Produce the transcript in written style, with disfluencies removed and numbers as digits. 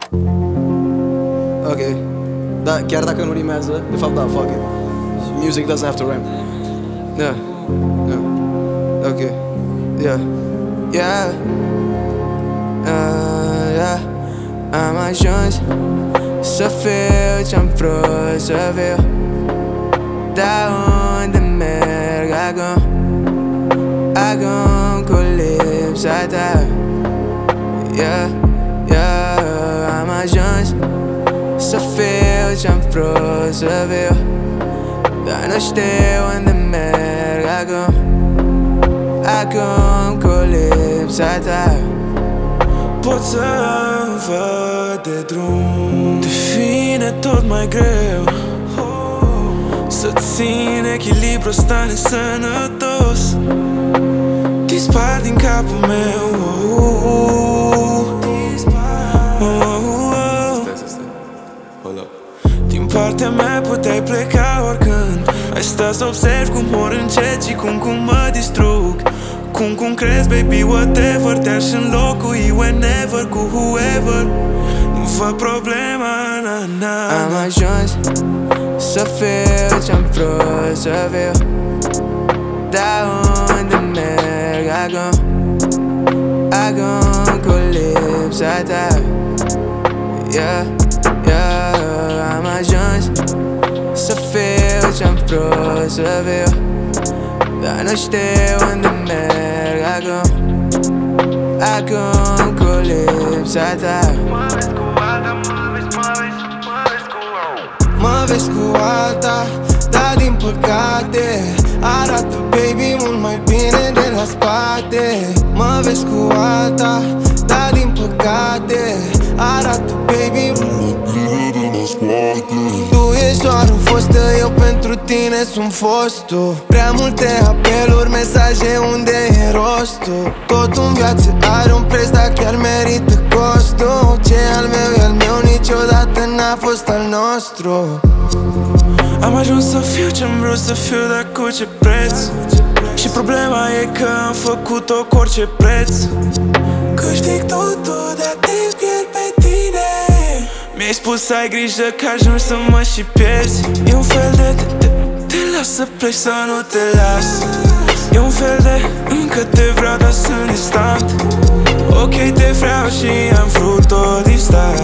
Ok. Da, chiar dacă nu rimează, de fapt da, fuck it. Music doesn't have to rhyme. Yeah. Yeah. Ok. Yeah. Yeah. Yeah. Am ajuns să fiu ce-am vrut să fiu. Dar unde merg acum cu lipsa ta. Yeah, yeah. Am ajuns să fiu ce-am vrut să fiu. Dar nu știu unde merg acum cu lipsa ta. Pot să-mi văd de drum, devine tot mai greu să țin echilibru ăsta nesănătos. Dispar din capul meu. Din partea mea puteai pleca oricând. Ai stat să observi cum mor încet și cum mă distrug. Cum crezi, baby, whatever. Te-aș înlocui whenever cu whoever. Nu văd problema, na. Am ajuns să fiu ce-am vrut să fiu. Dar unde merg acum cu lipsa ta. Yeah, yeah. Am ajuns să fiu ce-am vrut să fiu. Dar nu știu unde merg acum cu lipsa ta. Mă vezi cu alta, dar din păcate arată, baby, mult mai bine de la spate. Mă vezi cu alta, dar din păcate arată, baby, tu ești doar o fostă, eu pentru tine sunt fostul. Prea multe apeluri, mesaje, unde e rostul? Tot în viață are un preț, dar chiar merită costul. Ce al meu e al meu, niciodată n-a fost al nostru. Am ajuns să fiu ce-am vrut să fiu, dar cu ce preț? Și problema e că am făcut-o cu orice preț. Câștig totul, dar te pierd pe tine. Mi-ai spus să ai grijă că ajungi să mă și pierzi. E un fel de te las să pleci, să nu te las. E un fel de încă te vreau, dar sunt distant. Ok, te vreau și am vrut-o din start.